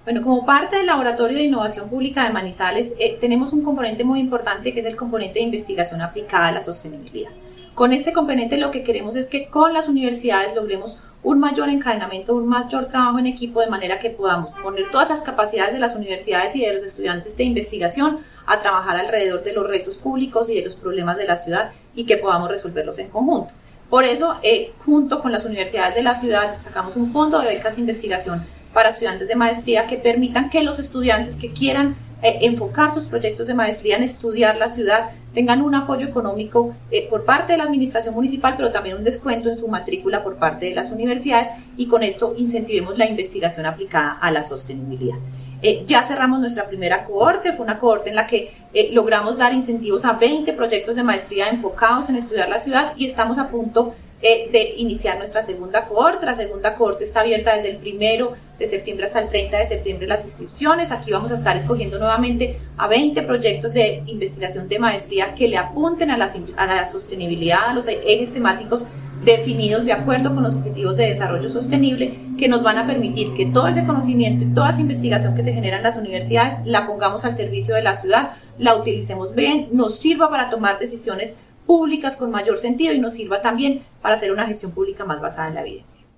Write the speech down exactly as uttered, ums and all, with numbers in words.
Bueno, como parte del Laboratorio de Innovación Pública de Manizales, eh, tenemos un componente muy importante que es el componente de investigación aplicada a la sostenibilidad. Con este componente lo que queremos es que con las universidades logremos un mayor encadenamiento, un mayor trabajo en equipo, de manera que podamos poner todas las capacidades de las universidades y de los estudiantes de investigación a trabajar alrededor de los retos públicos y de los problemas de la ciudad y que podamos resolverlos en conjunto. Por eso, eh, junto con las universidades de la ciudad, sacamos un fondo de becas de investigación para estudiantes de maestría que permitan que los estudiantes que quieran eh, enfocar sus proyectos de maestría en estudiar la ciudad tengan un apoyo económico eh, por parte de la administración municipal, pero también un descuento en su matrícula por parte de las universidades, y con esto incentivemos la investigación aplicada a la sostenibilidad. Eh, ya cerramos nuestra primera cohorte, fue una cohorte en la que eh, logramos dar incentivos a veinte proyectos de maestría enfocados en estudiar la ciudad, y estamos a punto eh, de iniciar nuestra segunda cohorte. La segunda cohorte está abierta desde el primero de septiembre hasta el treinta de septiembre las inscripciones. Aquí vamos a estar escogiendo nuevamente a veinte proyectos de investigación de maestría que le apunten a la, a la sostenibilidad, a los ejes temáticos definidos de acuerdo con los objetivos de desarrollo sostenible, que nos van a permitir que todo ese conocimiento y toda esa investigación que se genera en las universidades la pongamos al servicio de la ciudad, la utilicemos bien, nos sirva para tomar decisiones públicas con mayor sentido y nos sirva también para hacer una gestión pública más basada en la evidencia.